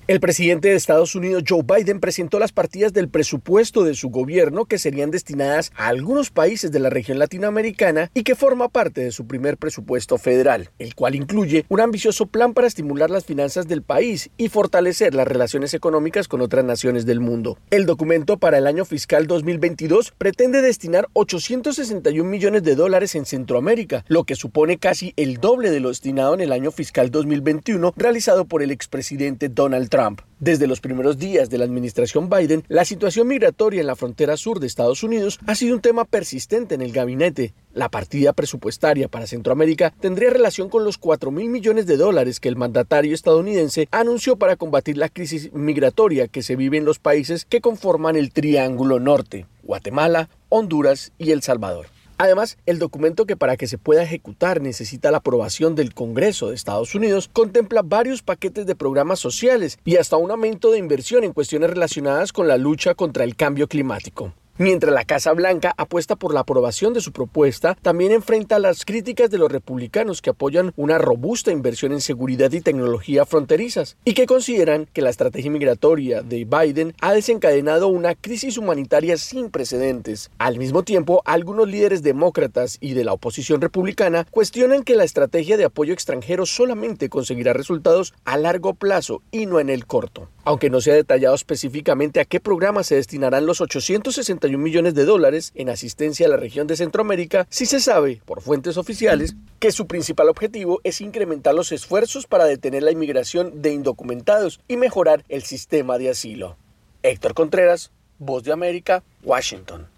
El presidente de Estados Unidos, Joe Biden, presentó las partidas del presupuesto de su gobierno que serían destinadas a algunos países de la región latinoamericana y que forma parte de su primer presupuesto federal, el cual incluye un ambicioso plan para estimular las finanzas del país y fortalecer las relaciones económicas con otras naciones del mundo. El documento para el año fiscal 2022 pretende destinar $861 millones en Centroamérica, lo que supone casi el doble de lo destinado en el año fiscal 2021 realizado por el expresidente Donald Trump. Desde los primeros días de la administración Biden, la situación migratoria en la frontera sur de Estados Unidos ha sido un tema persistente en el gabinete. La partida presupuestaria para Centroamérica tendría relación con los $4.000 millones que el mandatario estadounidense anunció para combatir la crisis migratoria que se vive en los países que conforman el Triángulo Norte: Guatemala, Honduras y El Salvador. Además, el documento, que para que se pueda ejecutar necesita la aprobación del Congreso de Estados Unidos, contempla varios paquetes de programas sociales y hasta un aumento de inversión en cuestiones relacionadas con la lucha contra el cambio climático. Mientras la Casa Blanca apuesta por la aprobación de su propuesta, también enfrenta las críticas de los republicanos, que apoyan una robusta inversión en seguridad y tecnología fronterizas y que consideran que la estrategia migratoria de Biden ha desencadenado una crisis humanitaria sin precedentes. Al mismo tiempo, algunos líderes demócratas y de la oposición republicana cuestionan que la estrategia de apoyo extranjero solamente conseguirá resultados a largo plazo y no en el corto. Aunque no se ha detallado específicamente a qué programa se destinarán los $861 millones en asistencia a la región de Centroamérica, sí se sabe, por fuentes oficiales, que su principal objetivo es incrementar los esfuerzos para detener la inmigración de indocumentados y mejorar el sistema de asilo. Héctor Contreras, Voz de América, Washington.